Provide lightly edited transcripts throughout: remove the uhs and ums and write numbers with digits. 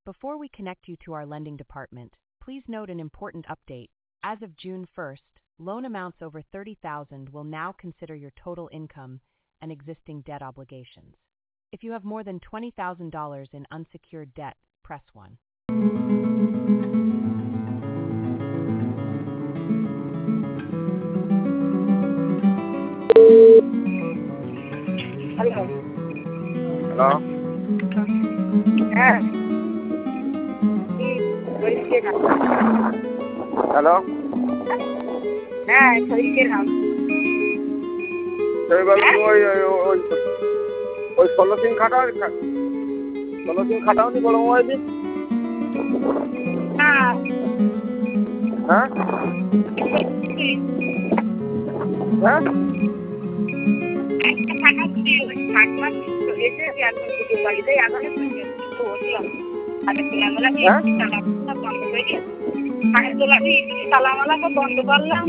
Before we connect you to our lending department, please note an important update. As of June 1st, loan amounts over $30,000 will now consider your total income and existing debt obligations. If you have more than $20,000 in unsecured debt, press 1. Hello. Hello? হ্যাঁ বলছিলাম hello? হ্যাঁ বলছিলাম এবার ওই 16 সিম খাটাওনি বড় মোবাইলে? না হ্যাঁ? হ্যাঁ? একটা টাকা দিয়ে ওই কাটমান এসে এখন ভিডিও বাড়িতে আগামী তো বসলাম আগে তোলামালা দিয়ে তালা বন্ধ করে দিয়ে আগে তোলা দিয়ে তালামালাকে বন্ধ করলাম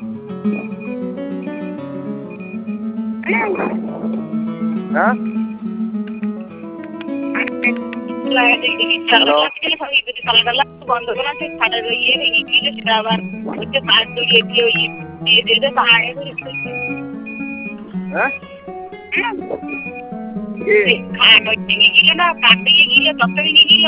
হ্যাঁ? বন্ধ করা সাদা ইয়ে গিয়ে সেটা আবার হচ্ছে কাজ দড়িয়ে দিয়ে দিয়ে দিতে বাইরে হ্যাঁ? গিয়ে না কাটতে গিয়ে দপ্তরে গিয়ে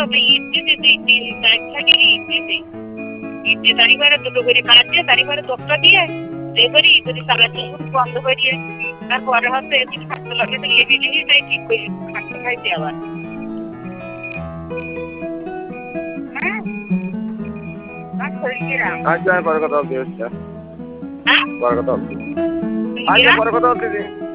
ইটে তারিবারে দুটো করে কাজ দিয়ে তারিবারে দশটা দিয়ে করি যদি সারা বন্ধ করিয়ে তারপরে হচ্ছে এদিকে খাটতে লাগে তো লেগে গিয়ে তাই ঠিক করে খাটতে খাইতে আবার হ্যাঁ আচ্ছা পরে কথা বলছি। হ্যাঁ পরে কথা বলছি। আচ্ছা পরে কথা বলছি।